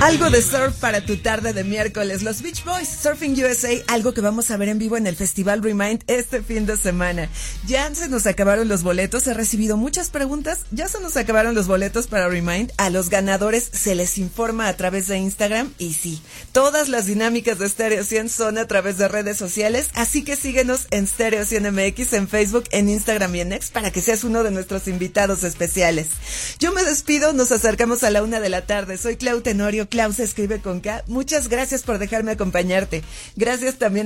Algo de surf para tu tarde de miércoles. Los Beach Boys, Surfing USA, algo que vamos a ver en vivo en el Festival Remind este fin de semana. Ya se nos acabaron los boletos, he recibido muchas preguntas. Ya se nos acabaron los boletos para Remind. A los ganadores se les informa a través de Instagram. Y sí, todas las dinámicas de Stereo 100 son a través de redes sociales. Así que síguenos en Stereo 100 MX, en Facebook, en Instagram y en X para que seas uno de nuestros invitados especiales. Yo me despido, nos acercamos a la 1 de la tarde. Soy Clau Tenorio. Clau se escribe con K. Muchas gracias por dejarme acompañarte. Gracias también